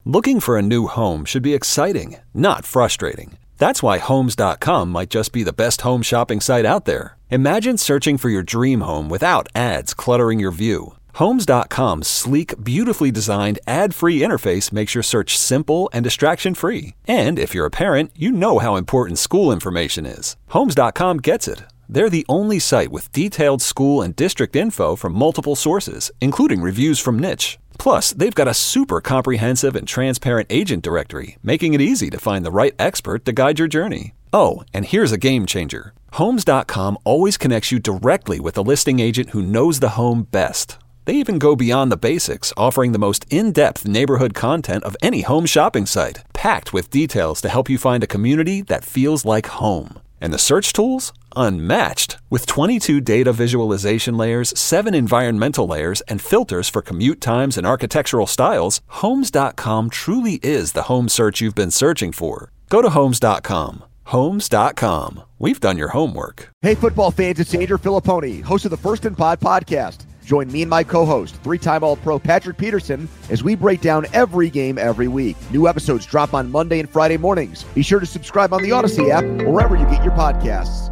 Looking for a new home should be exciting, not frustrating. That's why Homes.com might just be the best home shopping site out there. Imagine searching for your dream home without ads cluttering your view. Homes.com's sleek, beautifully designed, ad-free interface makes your search simple and distraction-free. And if you're a parent, you know how important school information is. Homes.com gets it. They're the only site with detailed school and district info from multiple sources, including reviews from Niche. Plus, they've got a super comprehensive and transparent agent directory, making it easy to find the right expert to guide your journey. Oh, and here's a game changer. Homes.com always connects you directly with a listing agent who knows the home best. They even go beyond the basics, offering the most in-depth neighborhood content of any home shopping site, packed with details to help you find a community that feels like home. And the search tools? Unmatched. With 22 data visualization layers, 7 environmental layers, and filters for commute times and architectural styles, Homes.com truly is the home search you've been searching for. Go to Homes.com. Homes.com. We've done your homework. Hey, football fans, it's Andrew Filipponi, host of the First and Pod podcast. Join me and my co-host, 3-time All-Pro Patrick Peterson, as we break down every game every week. New episodes drop on Monday and Friday mornings. Be sure to subscribe on the Odyssey app or wherever you get your podcasts.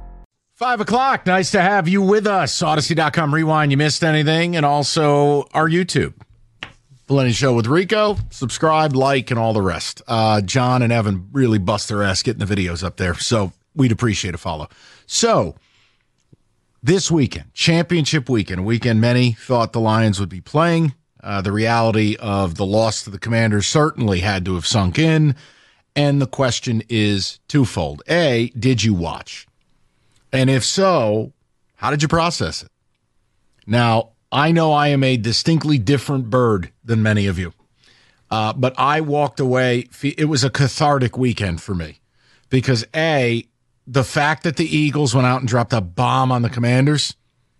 5 o'clock. Nice to have you with us. Odyssey.com Rewind. You missed anything? And also our YouTube. Plenty Show with Rico. Subscribe, like, and all the rest. John and Evan really bust their ass getting the videos up there. So we'd appreciate a follow. So this weekend, championship weekend, a weekend many thought the Lions would be playing. The reality of the loss to the Commanders certainly had to have sunk in. And the question is twofold. A, did you watch? And if so, how did you process it? Now, I know I am a distinctly different bird than many of you. But I walked away. It was a cathartic weekend for me. Because A, the fact that the Eagles went out and dropped a bomb on the Commanders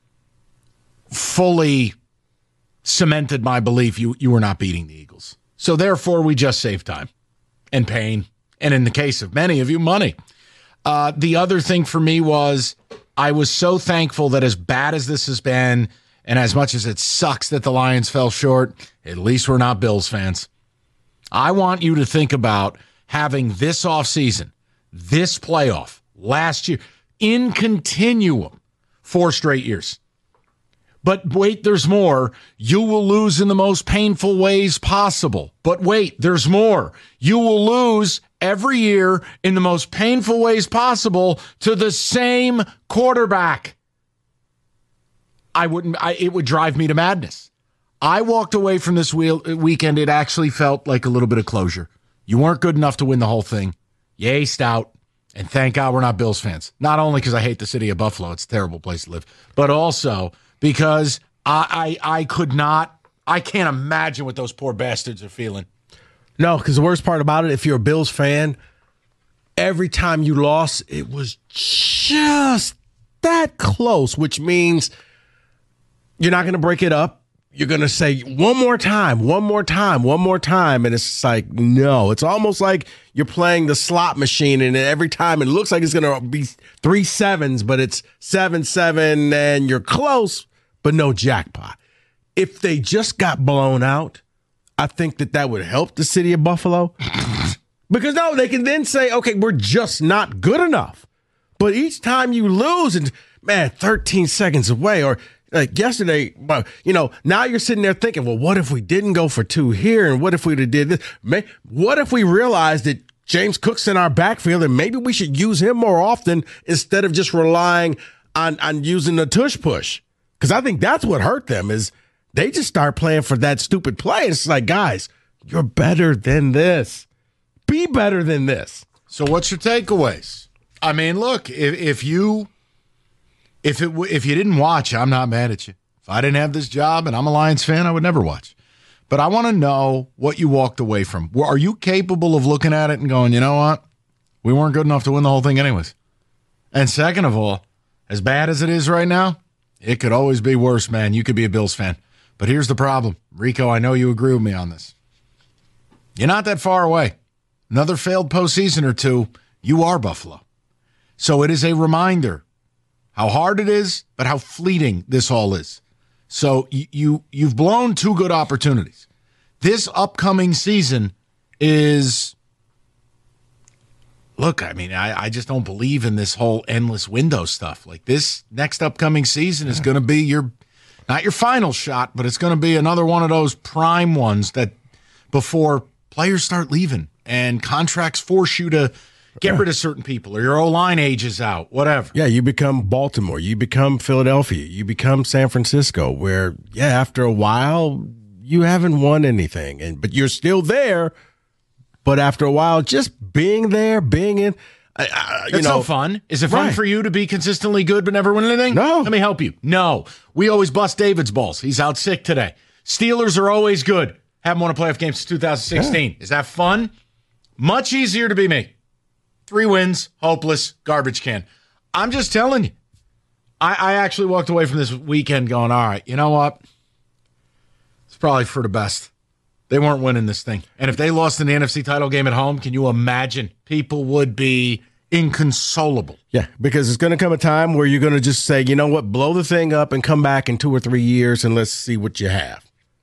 fully cemented my belief you were not beating the Eagles. So therefore, we just saved time and pain. And in the case of many of you, money. The other thing for me was I was so thankful that as bad as this has been and as much as it sucks that the Lions fell short, at least we're not Bills fans. I want you to think about having this offseason, this playoff, last year, in continuum, 4 straight years. But wait, there's more. You will lose in the most painful ways possible. But wait, there's more. You will lose every year in the most painful ways possible to the same quarterback. It would drive me to madness. I walked away from this weekend. It actually felt like a little bit of closure. You weren't good enough to win the whole thing. You aced out. And thank God we're not Bills fans. Not only because I hate the city of Buffalo. It's a terrible place to live. But also because I can't imagine what those poor bastards are feeling. No, because the worst part about it, if you're a Bills fan, every time you lost, it was just that close, which means you're not going to break it up. You're going to say one more time. And it's like, no. It's almost like you're playing the slot machine, and every time it looks like it's going to be 3 sevens, but it's 7-7, and you're close, but no jackpot. If they just got blown out, I think that would help the city of Buffalo. Because, no, they can then say, okay, we're just not good enough. But each time you lose, and, man, 13 seconds away, or like yesterday, now you're sitting there thinking, well, what if we didn't go for 2 here? And what if we did this? What if we realized that James Cook's in our backfield and maybe we should use him more often instead of just relying on using the tush push? Because I think that's what hurt them is they just start playing for that stupid play. It's like, guys, you're better than this. Be better than this. So what's your takeaways? I mean, look, if you didn't watch, I'm not mad at you. If I didn't have this job and I'm a Lions fan, I would never watch. But I want to know what you walked away from. Are you capable of looking at it and going, you know what? We weren't good enough to win the whole thing anyways. And second of all, as bad as it is right now, it could always be worse, man. You could be a Bills fan. But here's the problem. Rico, I know you agree with me on this. You're not that far away. Another failed postseason or two, you are Buffalo. So it is a reminder how hard it is, but how fleeting this all is. So you've blown 2 good opportunities. This upcoming season is, look, I mean, I just don't believe in this whole endless window stuff. Like, this next upcoming season is going to be not your final shot, but it's going to be another one of those prime ones that before players start leaving and contracts force you to get rid of certain people, or your O-line ages out, whatever. Yeah, you become Baltimore, you become Philadelphia, you become San Francisco, where, after a while, you haven't won anything, but you're still there. But after a while, just being there, being in, it's no fun. Is it fun for you to be consistently good but never win anything? No. Let me help you. No. We always bust David's balls. He's out sick today. Steelers are always good. Haven't won a playoff game since 2016. Is that fun? Much easier to be me. 3 wins, hopeless, garbage can. I'm just telling you. I actually walked away from this weekend going, all right, you know what? It's probably for the best. They weren't winning this thing. And if they lost in the NFC title game at home, can you imagine? People would be inconsolable. Yeah, because it's going to come a time where you're going to just say, you know what, blow the thing up and come back in 2 or 3 years and let's see what you have.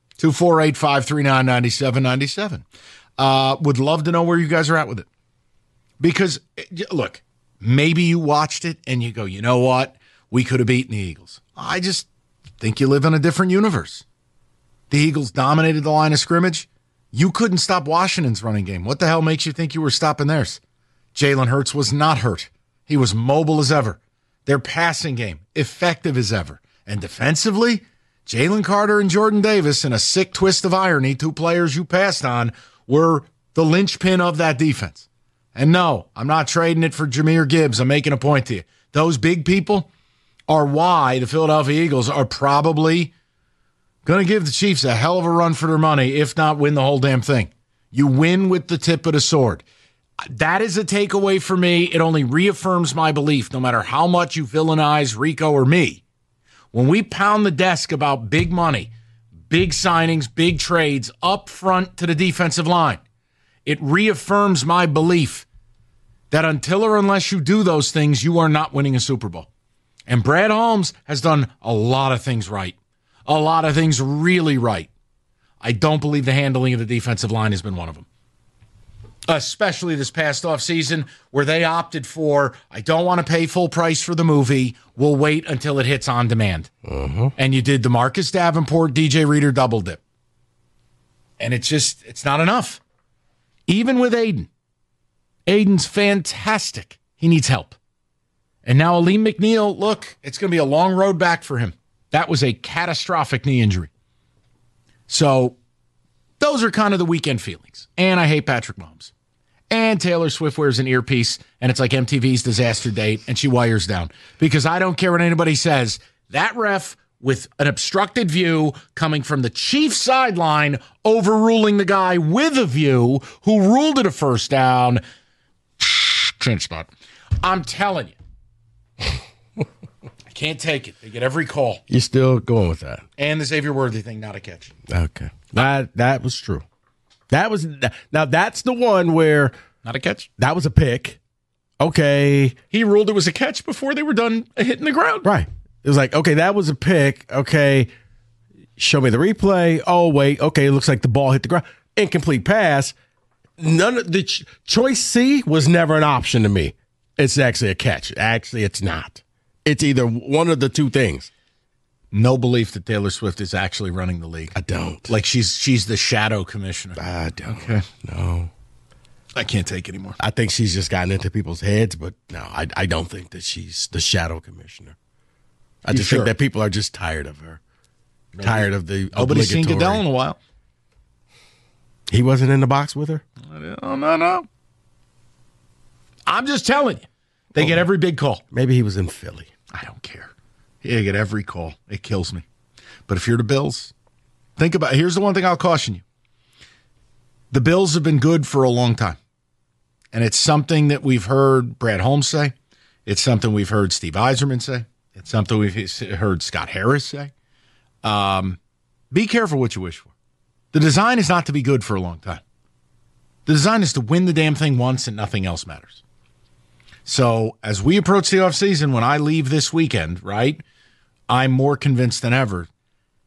248-539-9797. Would love to know where you guys are at with it. Because, look, maybe you watched it and you go, you know what? We could have beaten the Eagles. I just think you live in a different universe. The Eagles dominated the line of scrimmage. You couldn't stop Washington's running game. What the hell makes you think you were stopping theirs? Jalen Hurts was not hurt. He was mobile as ever. Their passing game, effective as ever. And defensively, Jalen Carter and Jordan Davis, in a sick twist of irony, 2 players you passed on, were the linchpin of that defense. And no, I'm not trading it for Jahmyr Gibbs. I'm making a point to you. Those big people are why the Philadelphia Eagles are probably going to give the Chiefs a hell of a run for their money, if not win the whole damn thing. You win with the tip of the sword. That is a takeaway for me. It only reaffirms my belief, no matter how much you villainize Rico or me. When we pound the desk about big money, big signings, big trades up front to the defensive line, it reaffirms my belief that until or unless you do those things, you are not winning a Super Bowl. And Brad Holmes has done a lot of things right. A lot of things really right. I don't believe the handling of the defensive line has been one of them. Especially this past offseason where they opted for, I don't want to pay full price for the movie. We'll wait until it hits on demand. And you did the Marcus Davenport, DJ Reader double dip. And it's not enough. Even with Aiden. Aiden's fantastic. He needs help. And now Aleem McNeil, look, it's going to be a long road back for him. That was a catastrophic knee injury. So those are kind of the weekend feelings. And I hate Patrick Mahomes. And Taylor Swift wears an earpiece, and it's like MTV's Disaster Date, and she wires down. Because I don't care what anybody says. That ref with an obstructed view coming from the Chiefs sideline, overruling the guy with a view who ruled it a first down. Change spot. I'm telling you. I can't take it. They get every call. You're still going with that. And the Xavier Worthy thing, not a catch. Okay. That was true. Now that's the one where not a catch. That was a pick. Okay. He ruled it was a catch before they were done hitting the ground. Right. It was like, okay, that was a pick. Okay. Show me the replay. Oh, wait. Okay. It looks like the ball hit the ground. Incomplete pass. None of the choice C was never an option to me. It's actually a catch. Actually, it's not. It's either one of the two things. No belief that Taylor Swift is actually running the league. I don't. Like she's the shadow commissioner. I don't. Okay. No. I can't take it anymore. I think she's just gotten into people's heads, but no, I don't think that she's the shadow commissioner. I just think that people are just tired of her. Tired of the Nobody's seen Goodell in a while. He wasn't in the box with her? No. I'm just telling you. They get every big call. Maybe he was in Philly. I don't care. They get every call. It kills me. But if you're the Bills, think about it. Here's the one thing I'll caution you. The Bills have been good for a long time. And it's something that we've heard Brad Holmes say. It's something we've heard Steve Yzerman say. It's something we've heard Scott Harris say. Be careful what you wish for. The design is not to be good for a long time. The design is to win the damn thing once and nothing else matters. So as we approach the offseason, when I leave this weekend, right, I'm more convinced than ever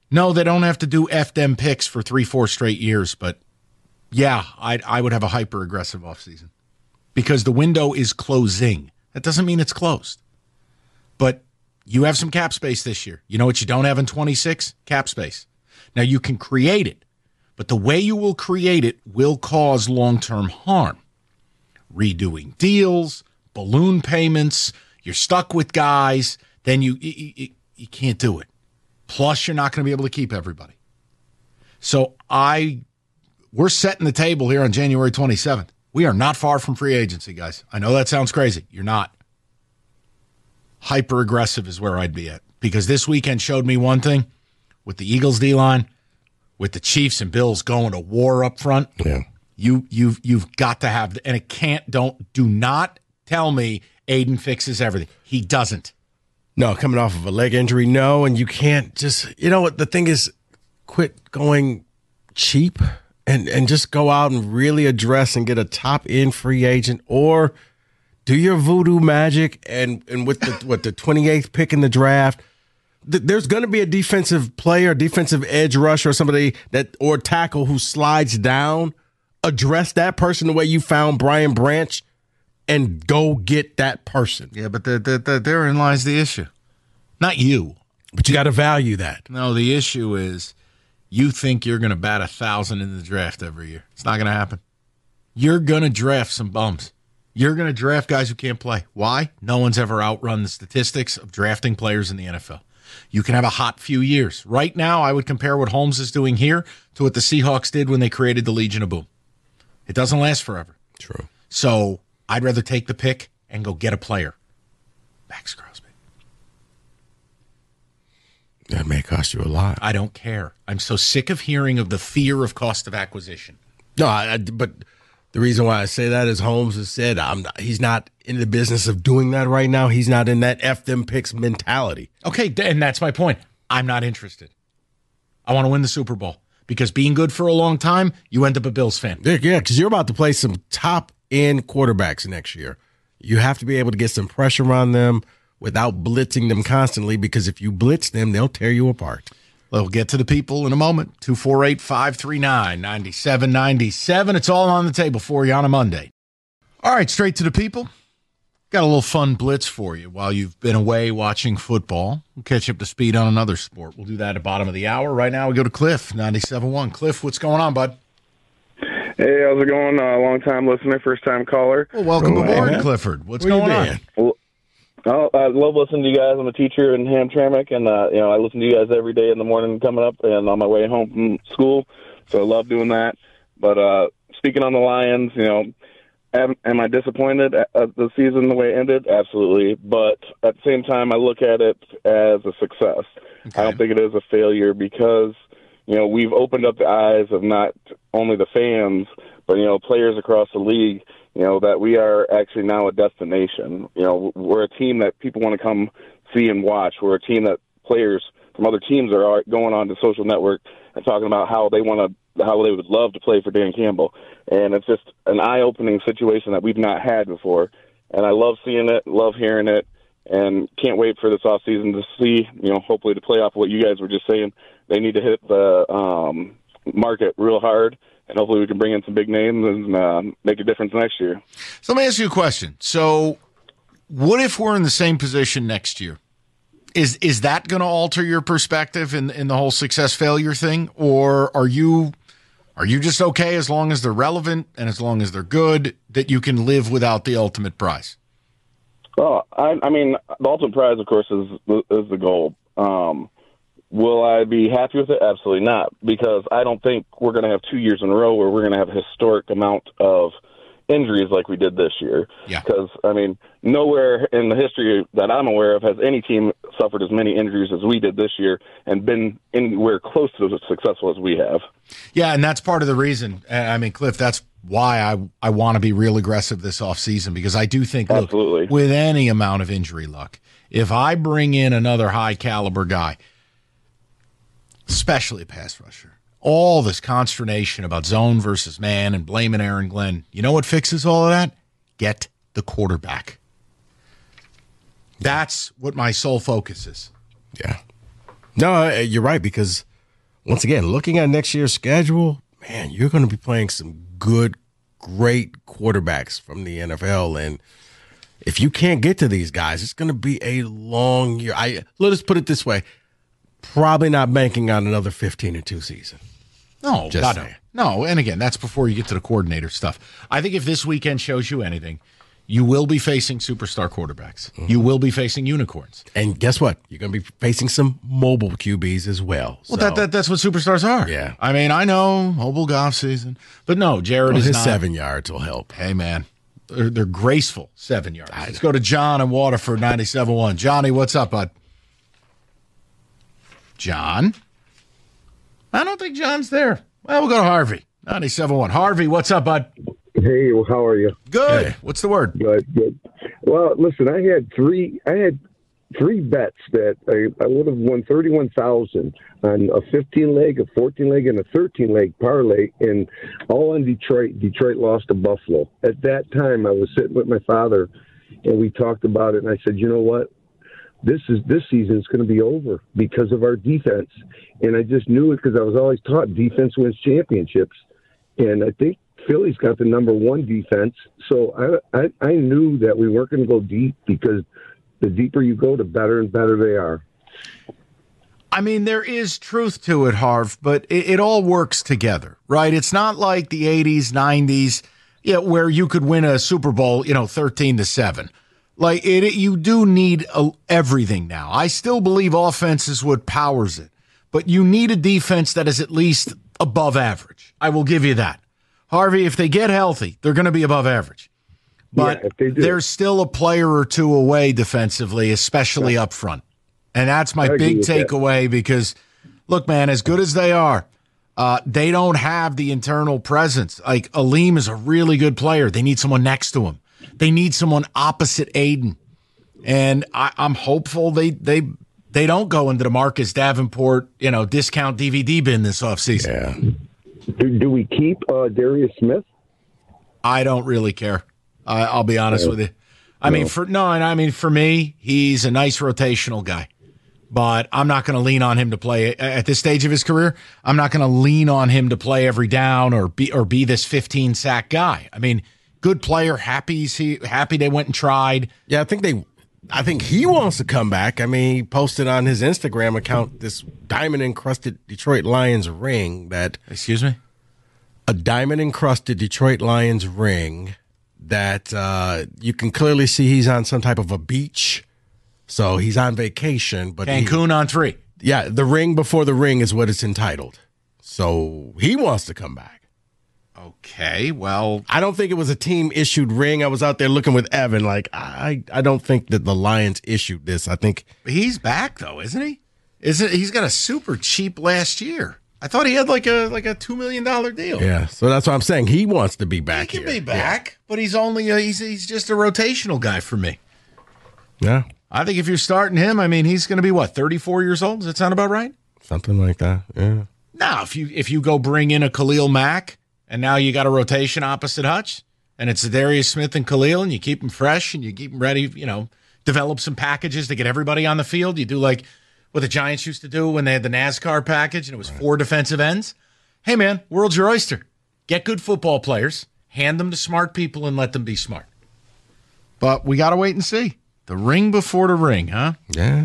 No, they don't have to do F them picks for 3-4 straight years, but yeah, I would have a hyper-aggressive offseason because the window is closing. That doesn't mean it's closed. But you have some cap space this year. You know what you don't have in 26? Cap space. Now, you can create it, but the way you will create it will cause long-term harm. Redoing deals, balloon payments, you're stuck with guys, then you can't do it. Plus, you're not going to be able to keep everybody. So we're setting the table here on January 27th. We are not far from free agency, guys. I know that sounds crazy. You're not. Hyper-aggressive is where I'd be at. Because this weekend showed me one thing. With the Eagles D-line, with the Chiefs and Bills going to war up front, yeah, you've got to have, and it do not tell me Aiden fixes everything. He doesn't. No, coming off of a leg injury, no, and you can't just, you know what, the thing is, quit going cheap and just go out and really address and get a top-end free agent, or do your voodoo magic and with the 28th pick in the draft, there's going to be a defensive player, defensive edge rusher, or somebody or tackle who slides down. Address that person the way you found Brian Branch and go get that person. Yeah, but therein lies the issue. Not you. But you got to value that. No, the issue is you think you're going to bat 1,000 in the draft every year. It's not going to happen. You're going to draft some bums. You're going to draft guys who can't play. Why? No one's ever outrun the statistics of drafting players in the NFL. You can have a hot few years. Right now, I would compare what Holmes is doing here to what the Seahawks did when they created the Legion of Boom. It doesn't last forever. True. So I'd rather take the pick and go get a player. Max Crosby. That may cost you a lot. I don't care. I'm so sick of hearing of the fear of cost of acquisition. No, but the reason why I say that is Holmes has said he's not in the business of doing that right now. He's not in that F them picks mentality. Okay, and that's my point. I'm not interested. I want to win the Super Bowl because being good for a long time, you end up a Bills fan. Yeah, because you're about to play some top-end quarterbacks next year. You have to be able to get some pressure on them without blitzing them constantly, because if you blitz them, they'll tear you apart. We'll get to the people in a moment. 248-539-9797. It's all on the table for you on a Monday. All right, straight to the people. Got a little fun blitz for you while you've been away watching football. We'll catch you up to speed on another sport. We'll do that at the bottom of the hour. Right now we go to Cliff, 97.1. Cliff, what's going on, bud? Hey, how's it going? Long-time listener, first-time caller. Well, welcome aboard, Clifford. What's going on? Well, I love listening to you guys. I'm a teacher in Hamtramck, and I listen to you guys every day in the morning coming up and on my way home from school. So I love doing that. But speaking on the Lions, am I disappointed at the season the way it ended? Absolutely. But at the same time, I look at it as a success. Okay. I don't think it is a failure because, we've opened up the eyes of not only the fans, but, players across the league, that we are actually now a destination. We're a team that people want to come see and watch. We're a team that players from other teams are going on to social network and talking about how they would love to play for Dan Campbell. And it's just an eye-opening situation that we've not had before. And I love seeing it, love hearing it, and can't wait for this offseason to see, hopefully to play off what you guys were just saying. They need to hit the market real hard, and hopefully we can bring in some big names and make a difference next year. So let me ask you a question. So what if we're in the same position next year? Is that going to alter your perspective in the whole success-failure thing? Or are you just okay as long as they're relevant and as long as they're good that you can live without the ultimate prize? Well, I mean, the ultimate prize, of course, is the goal. Will I be happy with it? Absolutely not, because I don't think we're going to have 2 years in a row where we're going to have a historic amount of injuries like we did this year. Yeah. Because, nowhere in the history that I'm aware of has any team suffered as many injuries as we did this year and been anywhere close to as successful as we have. Yeah, and that's part of the reason. Cliff, that's why I want to be real aggressive this offseason, because I do think, Absolutely. Look, with any amount of injury luck, if I bring in another high-caliber guy, especially a pass rusher, all this consternation about zone versus man and blaming Aaron Glenn, you know what fixes all of that? Get the quarterback. That's what my sole focus is. Yeah. No, you're right, because once again, looking at next year's schedule, man, you're going to be playing some good, great quarterbacks from the NFL. And if you can't get to these guys, it's going to be a long year. Let us put it this way. Probably not banking on another 15-2 season. No, God, no. No, and again, that's before you get to the coordinator stuff. I think if this weekend shows you anything, you will be facing superstar quarterbacks. Mm-hmm. You will be facing unicorns. And guess what? You're going to be facing some mobile QBs as well. Well, that's what superstars are. Yeah. I mean, I know, mobile golf season. But no, Jared is his not. 7 yards will help. Hey, man. They're graceful 7 yards. Let's go to John in Waterford, 97.1. Johnny, what's up, bud? John? I don't think John's there. Well, we'll go to Harvey, 97.1. Harvey, what's up, bud? Hey, well, how are you? Good. Hey. What's the word? Good. Well, listen, I had three bets that I would have won $31,000 on a 15-leg, a 14-leg, and a 13-leg parlay, and all on Detroit. Detroit lost to Buffalo. At that time, I was sitting with my father, and we talked about it, and I said, you know what? This season's going to be over because of our defense. And I just knew it because I was always taught defense wins championships. And I think Philly's got the number one defense. So I knew that we weren't going to go deep because the deeper you go, the better and better they are. I mean, there is truth to it, Harv, but it all works together, right? It's not like the 80s, 90s, where you could win a Super Bowl, 13-7. Like, you do need everything now. I still believe offense is what powers it, but you need a defense that is at least above average. I will give you that. Harvey, if they get healthy, they're going to be above average. But there's still a player or two away defensively, especially up front. And that's my big takeaway because, look, man, as good as they are, they don't have the internal presence. Like, Aleem is a really good player. They need someone next to him. They need someone opposite Aiden. And I'm hopeful they don't go into the Marcus Davenport, discount DVD bin this offseason. Yeah. Do we keep Darius Smith? I don't really care. I'll be honest with you. I mean, for me, he's a nice rotational guy. But I'm not going to lean on him to play at this stage of his career. I'm not going to lean on him to play every down or be this 15-sack guy. I mean, good player, happy they went and tried. Yeah, I think he wants to come back. I mean, he posted on his Instagram account this diamond-encrusted Detroit Lions ring that... Excuse me? A diamond-encrusted Detroit Lions ring that you can clearly see he's on some type of a beach. So he's on vacation. But Cancun on 3. Yeah, the ring before the ring is what it's entitled. So he wants to come back. Okay, well... I don't think it was a team-issued ring. I was out there looking with Evan. Like, I don't think that the Lions issued this. I think... He's back, though, isn't he? He's got a super cheap last year. I thought he had like a $2 million deal. Yeah, so that's what I'm saying. He wants to be back here. He can be back, but he's only he's just a rotational guy for me. Yeah. I think if you're starting him, I mean, he's going to be, 34 years old? Does that sound about right? Something like that, yeah. Now, if you go bring in a Khalil Mack, and now you got a rotation opposite Hutch, and it's Darius Smith and Khalil, and you keep them fresh, and you keep them ready, develop some packages to get everybody on the field. You do like what the Giants used to do when they had the NASCAR package, and it was 4 defensive ends. Hey, man, world's your oyster. Get good football players, hand them to smart people, and let them be smart. But we got to wait and see. The ring before the ring, huh? Yeah.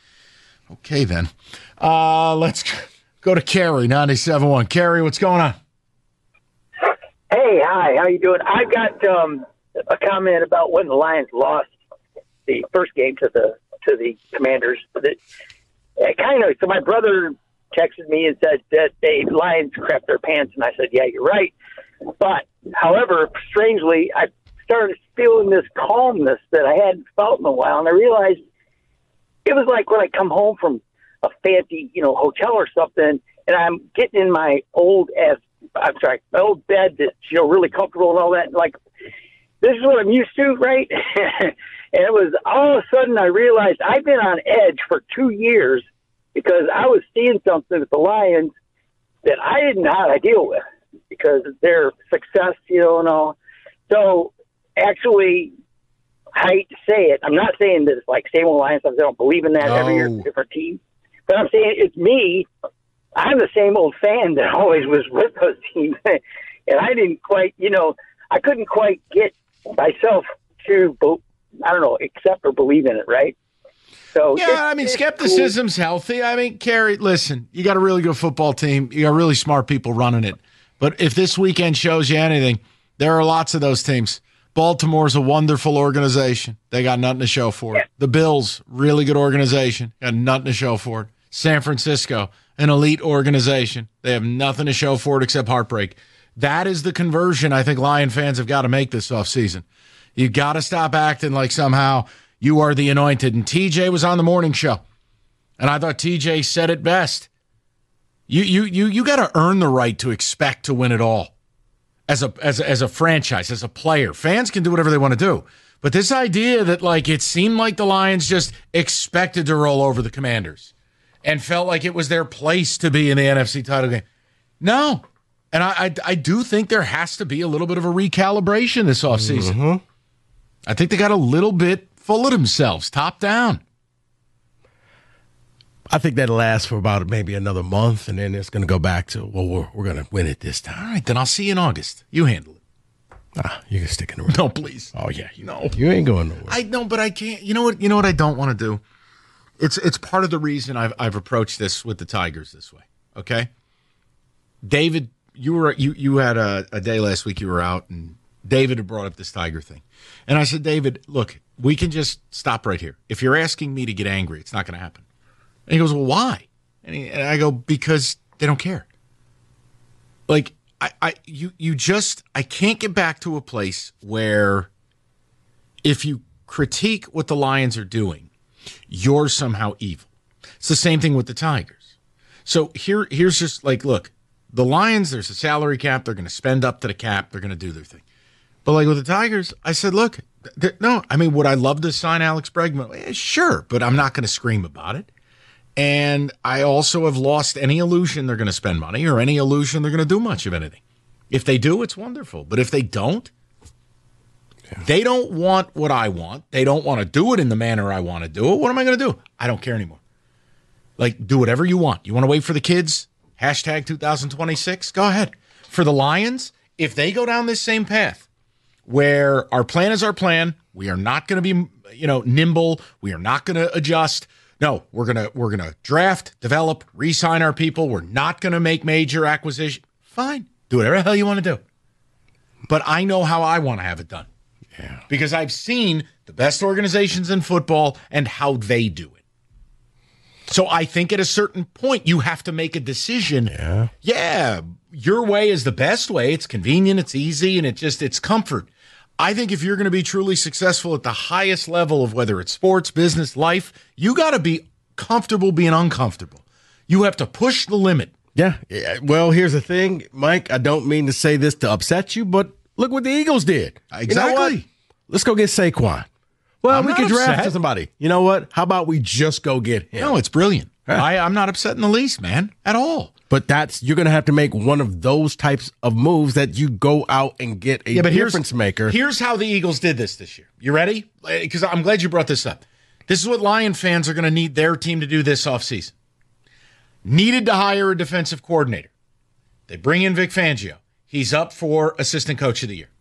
Okay, then. Let's go to Carrie, 97.1. Carrie, what's going on? Hey, hi. How you doing? I've got a comment about when the Lions lost the first game to the Commanders. So my brother texted me and said that the Lions crapped their pants, and I said, yeah, you're right. But, however, strangely, I started feeling this calmness that I hadn't felt in a while, and I realized it was like when I come home from a fancy, hotel or something, and I'm getting in my old bed that's, really comfortable and all that. Like, this is what I'm used to, right? And it was all of a sudden I realized I've been on edge for 2 years because I was seeing something with the Lions that I didn't know how to deal with because of their success, and all. So, actually, I hate to say it. I'm not saying that it's like same old Lions. I don't believe in that. Every year it's a different team. But I'm saying it's me. I'm the same old fan that always was with those teams, and I didn't quite, I couldn't quite get myself to, I don't know, accept or believe in it, right? So yeah, I mean, skepticism's healthy. I mean, Kerry, listen, you got a really good football team. You got really smart people running it. But if this weekend shows you anything, there are lots of those teams. Baltimore's a wonderful organization. They got nothing to show for it. Yeah. The Bills, really good organization. Got nothing to show for it. San Francisco, an elite organization. They have nothing to show for it except heartbreak. That is the conversion I think Lion fans have got to make this offseason. You got to stop acting like somehow you are the anointed. And TJ was on the morning show, and I thought TJ said it best. You got to earn the right to expect to win it all as a franchise, as a player. Fans can do whatever they want to do, but this idea that like it seemed like the Lions just expected to roll over the Commanders and felt like it was their place to be in the NFC title game. No, and I do think there has to be a little bit of a recalibration this offseason. Mm-hmm. I think they got a little bit full of themselves, top down. I think that'll last for about maybe another month, and then it's going to go back to, well, we're going to win it this time. All right, then I'll see you in August. You handle it. You can stick in the room. No, please. Oh, yeah. You ain't going nowhere. I know, but I can't. You know what I don't want to do? It's part of the reason I've approached this with the Tigers this way, okay? David, you had a day last week you were out, and David had brought up this Tiger thing. And I said, David, look, we can just stop right here. If you're asking me to get angry, it's not going to happen. And he goes, well, why? And I go, because they don't care. Like, I can't get back to a place where if you critique what the Lions are doing, you're somehow evil. It's the same thing with the Tigers. So here's just like, look, the Lions, there's a salary cap. They're going to spend up to the cap. They're going to do their thing. But like with the Tigers, I said, look, no, I mean, would I love to sign Alex Bregman? Sure, but I'm not going to scream about it. And I also have lost any illusion they're going to spend money or any illusion they're going to do much of anything. If they do, it's wonderful. But if they don't, they don't want what I want. They don't want to do it in the manner I want to do it. What am I going to do? I don't care anymore. Like, do whatever you want. You want to wait for the kids? Hashtag 2026? Go ahead. For the Lions, if they go down this same path where our plan is our plan, we are not going to be, nimble. We are not going to adjust. No, we're gonna draft, develop, re-sign our people. We're not gonna make major acquisition. Fine, do whatever the hell you want to do. But I know how I want to have it done. Yeah, because I've seen the best organizations in football and how they do it. So I think at a certain point you have to make a decision. Yeah, your way is the best way. It's convenient, it's easy, and it's comfort. I think if you're going to be truly successful at the highest level of whether it's sports, business, life, you got to be comfortable being uncomfortable. You have to push the limit. Yeah. Well, here's the thing, Mike. I don't mean to say this to upset you, but look what the Eagles did. Exactly. You know what? Let's go get Saquon. Well, we could draft somebody. You know what? How about we just go get him? No, it's brilliant. I'm not upset in the least, man, at all. But you're going to have to make one of those types of moves that you go out and get a difference maker. Here's how the Eagles did this year. You ready? Because I'm glad you brought this up. This is what Lion fans are going to need their team to do this offseason. Needed to hire a defensive coordinator. They bring in Vic Fangio. He's up for Assistant Coach of the Year.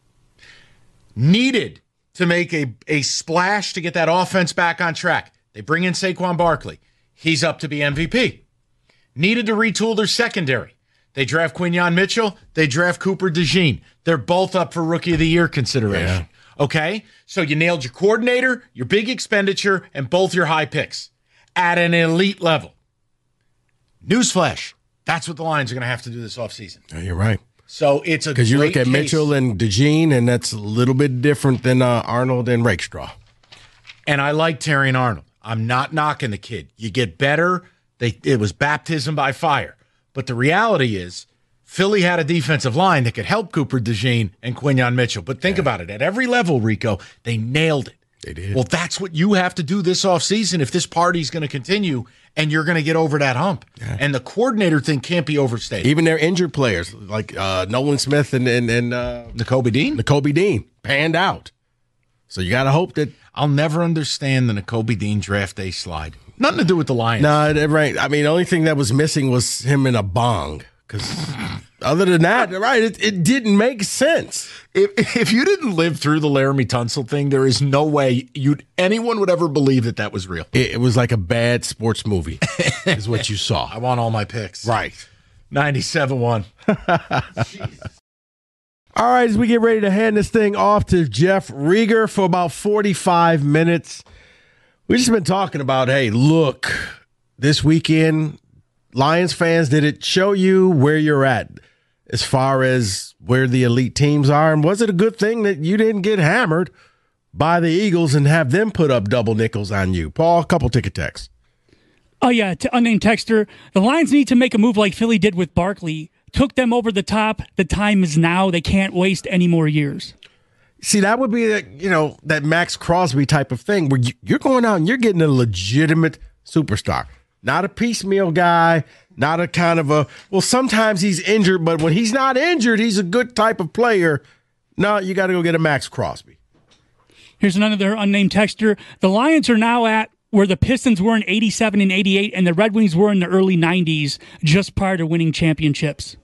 Needed to make a splash to get that offense back on track. They bring in Saquon Barkley. He's up to be MVP. Needed to retool their secondary. They draft Quinyon Mitchell. They draft Cooper DeJean. They're both up for Rookie of the Year consideration. Yeah. Okay? So you nailed your coordinator, your big expenditure, and both your high picks at an elite level. Newsflash. That's what the Lions are going to have to do this offseason. Yeah, you're right. So it's a because you look at Mitchell and DeJean, and that's a little bit different than Arnold and Rakestraw. And I like Terrion Arnold. I'm not knocking the kid. You get better. It was baptism by fire. But the reality is, Philly had a defensive line that could help Cooper DeJean and Quinyon Mitchell. But think about it. At every level, Rico, they nailed it. They did. Well, that's what you have to do this offseason if this party's going to continue and you're going to get over that hump. Yeah. And the coordinator thing can't be overstated. Even their injured players, like Nolan Smith and Nakobe Dean? Nakobe Dean panned out. So you got to hope that... I'll never understand the Nakobe Dean draft day slide. Nothing to do with the Lions. No, right. I mean, the only thing that was missing was him in a bong. Because other than that, right, it didn't make sense. If you didn't live through the Laramie Tunsil thing, there is no way anyone would ever believe that was real. It was like a bad sports movie, is what you saw. I want all my picks. Right. 97-1. All right, as we get ready to hand this thing off to Jeff Rieger for about 45 minutes, we've just been talking about, hey, look, this weekend, Lions fans, did it show you where you're at as far as where the elite teams are? And was it a good thing that you didn't get hammered by the Eagles and have them put up double nickels on you? Paul, a couple ticket texts. Oh, yeah, to unnamed texter, the Lions need to make a move like Philly did with Barkley. Took them over the top. The time is now. They can't waste any more years. See, that would be, that Max Crosby type of thing where you're going out and you're getting a legitimate superstar. Not a piecemeal guy, not a kind of sometimes he's injured, but when he's not injured, he's a good type of player. No, you got to go get a Max Crosby. Here's another unnamed texter. The Lions are now at where the Pistons were in 87 and 88 and the Red Wings were in the early 90s, just prior to winning championships.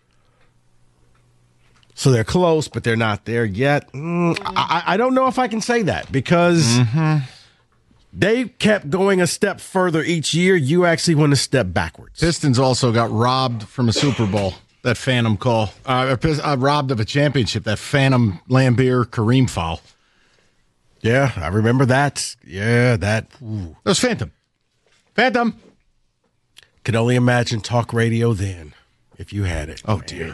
So they're close, but they're not there yet. I don't know if I can say that because they kept going a step further each year. You actually went a step backwards. Pistons also got robbed from a Super Bowl, that phantom call. Robbed of a championship, that phantom Lambeer Kareem foul. Yeah, I remember that. Yeah, that. Ooh. That was phantom. Phantom. Could only imagine talk radio then if you had it. Oh, man. Dear.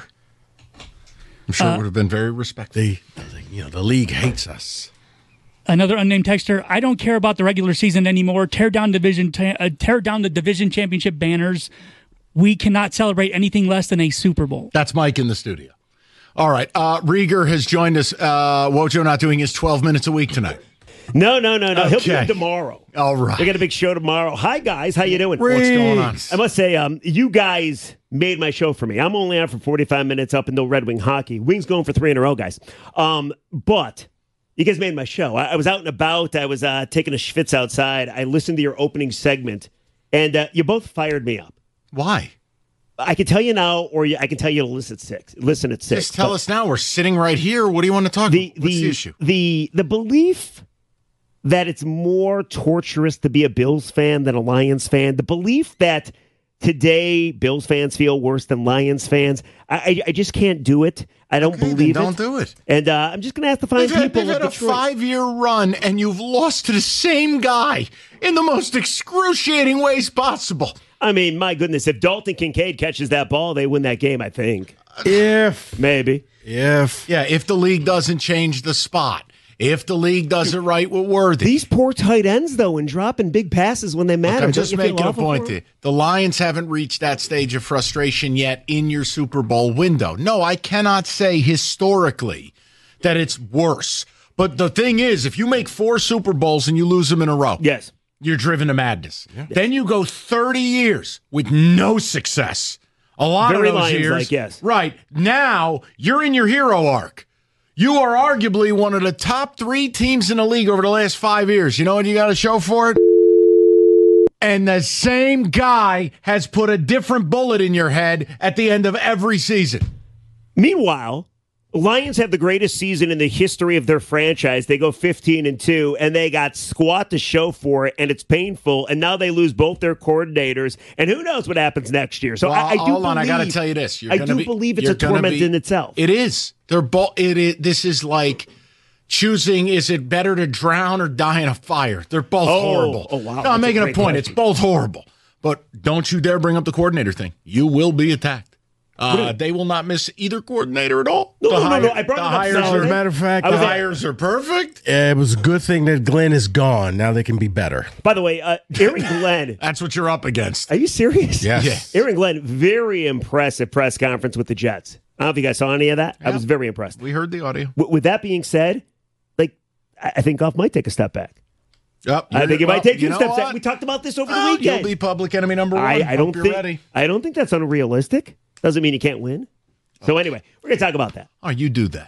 I'm sure it would have been very respectful. The league hates us. Another unnamed texter. I don't care about the regular season anymore. Tear down the division championship banners. We cannot celebrate anything less than a Super Bowl. That's Mike in the studio. All right. Rieger has joined us. Wojo not doing his 12 minutes a week tonight. No. Okay. He'll be in tomorrow. All right. We got a big show tomorrow. Hi, guys. How you doing? What's going on? I must say, you guys made my show for me. I'm only on for 45 minutes up until Red Wing hockey. Wings going for 3 in a row, guys. But you guys made my show. I was out and about. I was taking a schwitz outside. I listened to your opening segment, and you both fired me up. Why? I can tell you now, or I can tell you to listen at 6. Just tell us now. We're sitting right here. What do you want to talk about? What's the issue? The belief that it's more torturous to be a Bills fan than a Lions fan. The belief that today Bills fans feel worse than Lions fans. I just can't do it. I don't believe it. Don't do it. And I'm just going to have to find people. They've had a 5-year run, and you've lost to the same guy in the most excruciating ways possible. I mean, my goodness, if Dalton Kincaid catches that ball, they win that game, I think. Maybe. If the league doesn't change the spot. If the league does it right with Worthy. These poor tight ends, though, and dropping big passes when they matter. Look, I'm just making a point to you. The Lions haven't reached that stage of frustration yet in your Super Bowl window. No, I cannot say historically that it's worse. But the thing is, if you make 4 Super Bowls and you lose them in a row, yes, you're driven to madness. Yeah. Then you go 30 years with no success. A lot Very of those Lions years. like, yes. Right. Now, you're in your hero arc. You are arguably one of the top 3 teams in the league over the last 5 years. You know what you got to show for it? And the same guy has put a different bullet in your head at the end of every season. Meanwhile, Lions have the greatest season in the history of their franchise. They go 15-2, and they got squat to show for it, and it's painful. And now they lose both their coordinators, and who knows what happens next year. So I do hold on, I got to tell you this. I do believe it's a torment in itself. It is. They're both. This is like choosing: is it better to drown or die in a fire? They're both horrible. Oh wow! No, I'm making a point. Question. It's both horrible. But don't you dare bring up the coordinator thing. You will be attacked. They will not miss either coordinator at all. No. I brought it up. As a matter of fact, the hires are perfect. It was a good thing that Glenn is gone. Now they can be better. By the way, Aaron Glenn. That's what you're up against. Are you serious? Yes. Yeah. Aaron Glenn, very impressive press conference with the Jets. I don't know if you guys saw any of that. Yeah. I was very impressed. We heard the audio. With that being said, I think Goff might take a step back. Yep, I think it might take 2 steps back. We talked about this over the weekend. You'll be public enemy number 1. I don't think that's unrealistic. Doesn't mean you can't win. So anyway, we're going to talk about that. Oh, you do that.